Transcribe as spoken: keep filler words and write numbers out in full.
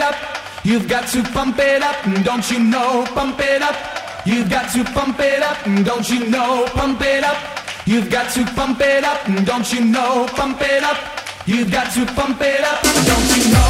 up. You've got to pump it up, don't you know? Pump it up. You've got to pump it up, don't you know? Pump it up. You've got to pump it up, don't you know? Pump it up. You've got to pump it up, don't you know?